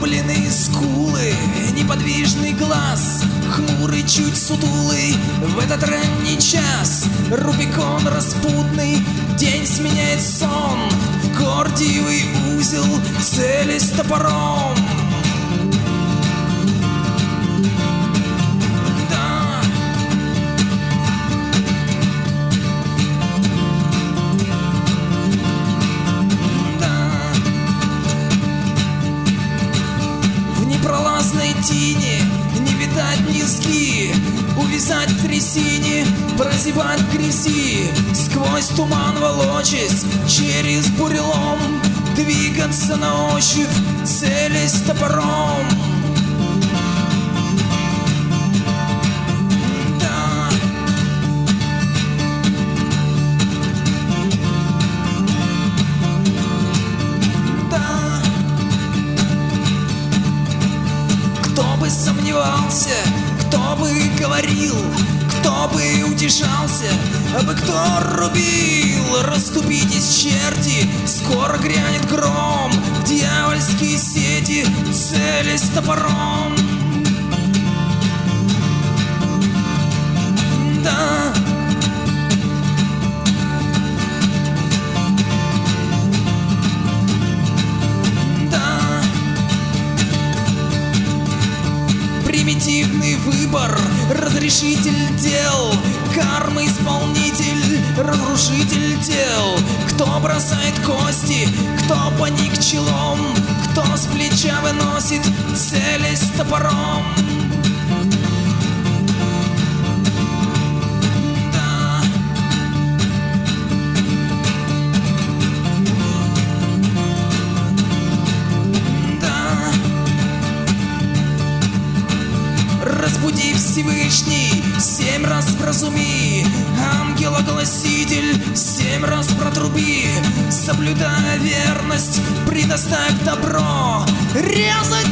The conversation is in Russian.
Насупленные скулы, неподвижный глаз, хмурый, чуть сутулый. В этот ранний час Рубикон распутный, день сменяет сон, в гордиевый узел целясь топором. Тени, не видать низги, увязать в трясине, прозябать в грязи, сквозь туман волочась, через бурелом, двигаться на ощупь, целясь топором. Кто бы сомневался, кто бы говорил, кто бы утешался, а бы кто рубил. Расступитесь, черти, скоро грянет гром, в дьявольские сети целясь топором. Да. Примитивный выбор, разрешитель дел, карма исполнитель, разрушитель тел. Кто бросает кости, кто поник челом, кто с плеча выносит, целясь топором. Разбуди Всевышний, 7 раз вразуми, ангел-огласитель, 7 раз протруби, соблюдая верность, предоставь добро, резать